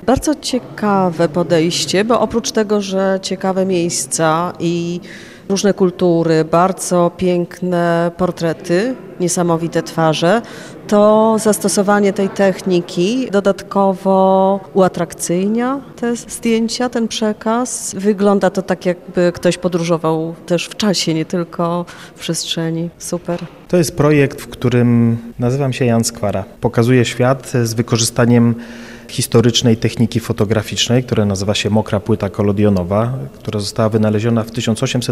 Bardzo ciekawe podejście, bo oprócz tego, że ciekawe miejsca i różne kultury, bardzo piękne portrety, niesamowite twarze, to zastosowanie tej techniki dodatkowo uatrakcyjnia te zdjęcia, ten przekaz. Wygląda to tak, jakby ktoś podróżował też w czasie, nie tylko w przestrzeni. Super. To jest projekt, w którym nazywam się Jan Skwara. Pokazuję świat z wykorzystaniem historycznej techniki fotograficznej, która nazywa się mokra płyta kolodionowa, która została wynaleziona w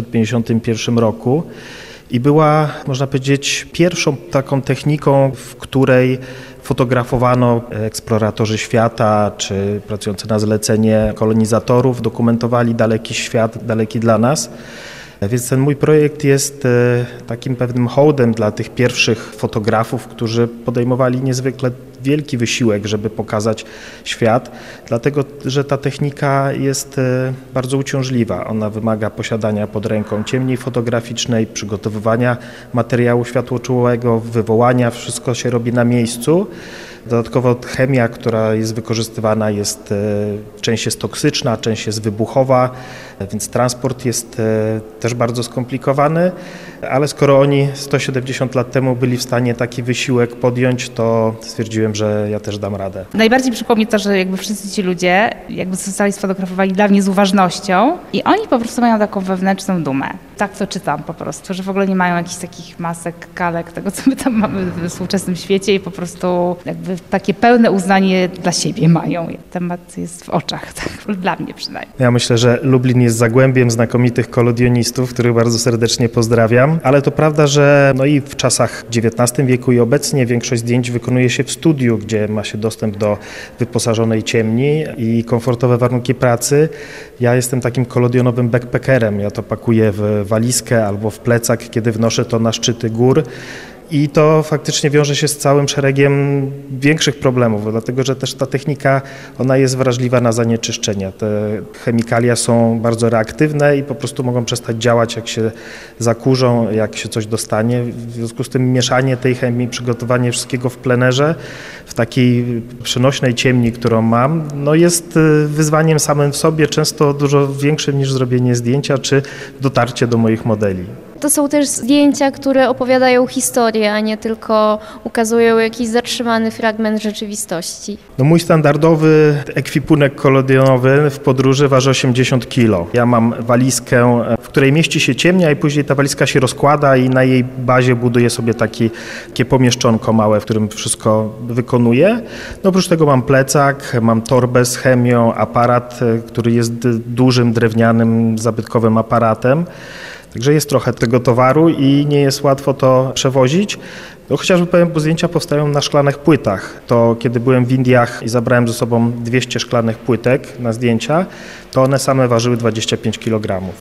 1851 roku i była, można powiedzieć, pierwszą taką techniką, w której fotografowano eksploratorzy świata, czy pracujący na zlecenie kolonizatorów, dokumentowali daleki świat, daleki dla nas. Więc ten mój projekt jest takim pewnym hołdem dla tych pierwszych fotografów, którzy podejmowali niezwykle wielki wysiłek, żeby pokazać świat, dlatego że ta technika jest bardzo uciążliwa. Ona wymaga posiadania pod ręką ciemni fotograficznej, przygotowywania materiału światłoczułego, wywołania, wszystko się robi na miejscu. Dodatkowo chemia, która jest wykorzystywana, część jest toksyczna, część jest wybuchowa, więc transport jest też bardzo skomplikowany, ale skoro oni 170 lat temu byli w stanie taki wysiłek podjąć, to stwierdziłem, że ja też dam radę. Najbardziej przypomina mi to, że jakby wszyscy ci ludzie zostali sfotografowani dla mnie z uważnością i oni po prostu mają taką wewnętrzną dumę. Tak to czytam po prostu, że w ogóle nie mają jakichś takich masek, kalek, tego co my tam mamy w współczesnym świecie i po prostu jakby takie pełne uznanie dla siebie mają. Temat jest w oczach, tak, dla mnie przynajmniej. Ja myślę, że Lublin jest zagłębiem znakomitych kolodionistów, których bardzo serdecznie pozdrawiam, ale to prawda, że i w czasach XIX wieku i obecnie większość zdjęć wykonuje się w studiu, gdzie ma się dostęp do wyposażonej ciemni i komfortowe warunki pracy. Ja jestem takim kolodionowym backpackerem. Ja to pakuję w walizkę albo w plecak, kiedy wnoszę to na szczyty gór. I to faktycznie wiąże się z całym szeregiem większych problemów, dlatego że też ta technika, ona jest wrażliwa na zanieczyszczenia. Te chemikalia są bardzo reaktywne i po prostu mogą przestać działać, jak się zakurzą, jak się coś dostanie. W związku z tym mieszanie tej chemii, przygotowanie wszystkiego w plenerze, w takiej przenośnej ciemni, którą mam, jest wyzwaniem samym w sobie, często dużo większym niż zrobienie zdjęcia czy dotarcie do moich modeli. To są też zdjęcia, które opowiadają historię, a nie tylko ukazują jakiś zatrzymany fragment rzeczywistości. Mój standardowy ekwipunek kolodionowy w podróży waży 80 kg. Ja mam walizkę, w której mieści się ciemnia i później ta walizka się rozkłada i na jej bazie buduję sobie takie pomieszczonko małe, w którym wszystko wykonuję. Oprócz tego mam plecak, mam torbę z chemią, aparat, który jest dużym, drewnianym, zabytkowym aparatem. Także jest trochę tego towaru i nie jest łatwo to przewozić. Chociażby powiem, bo zdjęcia powstają na szklanych płytach. To kiedy byłem w Indiach i zabrałem ze sobą 200 szklanych płytek na zdjęcia, to one same ważyły 25 kg.